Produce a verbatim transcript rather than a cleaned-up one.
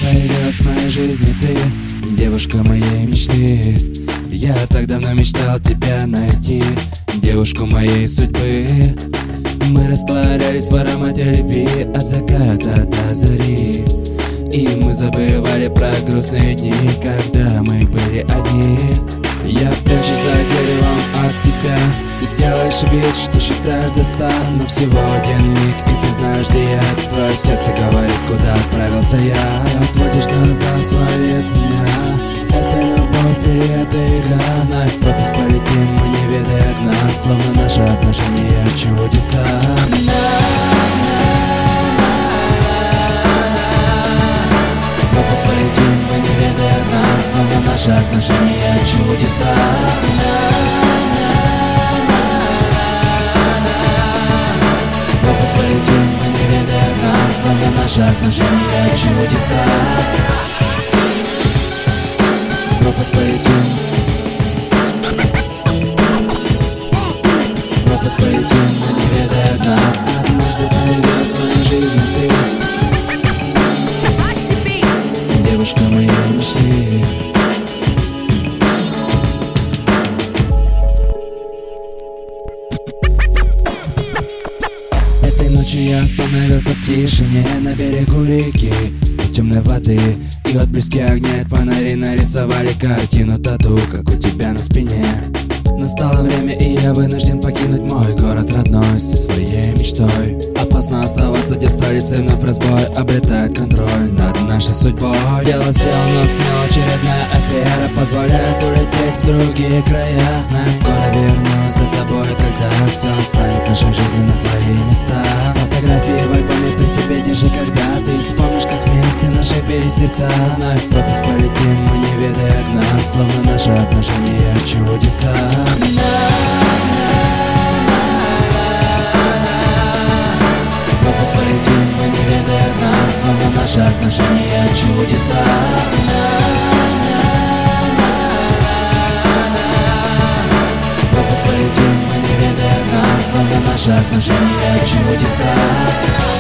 появилась в моей жизни ты, девушка моей мечты. Я так давно мечтал тебя найти, девушку моей судьбы. Мы растворялись в аромате любви от заката до зари. И мы забывали про грустные дни, когда мы были одни. Я прячусь за деревом от тебя, ты делаешь вид, что считаешь до ста, но всего один миг, и ты знаешь, где я. Твое сердце говорит, куда отправился я. Отводишь глаза свои от меня. Это любовь или это игра? Знай, в пропасть полетим, мы не ведая дна, словно наши отношения чудеса. В пропасть полетим, мы не ведая дна, словно наши отношения чудеса. В пропасть полетим, мы не ведая дна, словно наши отношения чудеса. В пропасть полетим, в пропасть полетим, мы не ведая дна. Однажды появилась в моей жизни ты, девушка моей мечты. Этой ночью я остановился в тишине на берегу реки темной воды, и отблески огня и фонари нарисовали картину тату, как у тебя на спине. Настало время, и я вынужден покинуть мой город родной со своей мечтой. Опасно оставаться, где столицы вновь разбой обретает контроль над нашей судьбой. Дело сделано смело, очередная афера позволяет улететь в другие края. Знаю, скоро вернусь за тобой, когда все станет наша жизнь на свои места. Фотографии в альбоме при себе держи, когда ты вспомнишь, как вместе наши били сердца. Знаю, в пропасть полетим, мы не ведая дна, словно наши отношения чудеса. В пропасть полетим, мы не ведая дна, словно наши отношения чудеса. В пропасть полетим, мы не ведая дна, словно наши отношения чудеса.